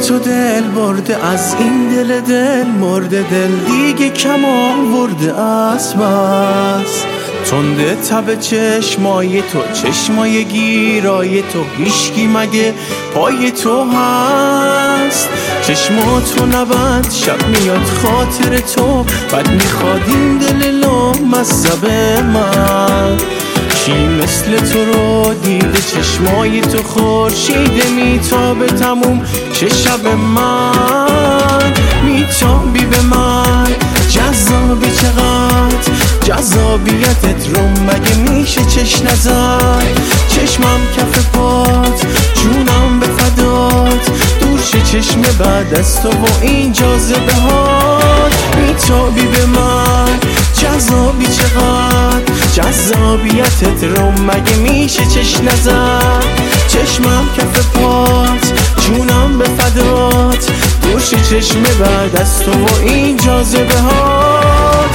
تو دل برده، از این دل مرده، دل دیگه کم آورده است بس. تنده تب چشمای تو، چشمای گیرای تو، هیشکی مگه پای تو هست؟ چشماتو نبند، شب میاد خاطر تو، بد میخواد این دل لامصب من. کی مثل تو رو دیده، چشمای تو خورشیده میتابه تموم چه شب من. میتابی به من، جذابی چقدر، جذابیتت رو مگه میشه چش نزد؟ چشمم کف پات، جونم به فدات، دور شه چشم بعد از تو و این جاذبه هات. میتابی به من، جذابی چقدر، جذابیتت رو مگه میشه چش نزد؟ چشمم کف پات، جونم به فدات، دور شه چشم بعد از تو و این جاذبه هات.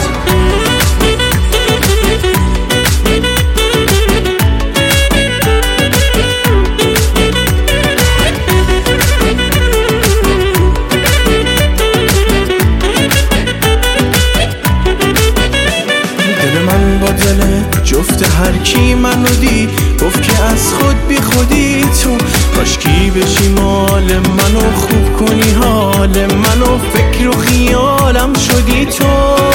جفت هر کی منو دید گفت که از خود بی خودی تو، کاشکی بشی مال منو، خوب کنی حال منو، فکر و خیالم شدی تو.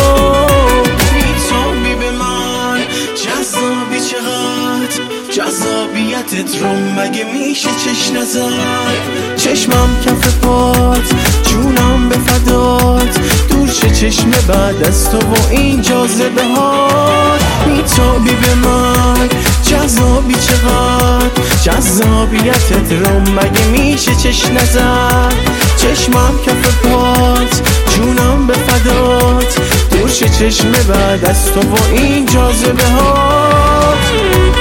میتابی به من، جذابی چقدر، جذابیتت رو مگه میشه چش نزد؟ چشمم کف پات، جونم به فدات، دور شه چشم بعد از تو و این جاذبه هات. میتابی به من، جذابی چقدر، جذابیتت رو مگه میشه چش نزد؟ چشمم کف پات، جونم به فدات، دور شه چشم بعد از تو و این جاذبه هات.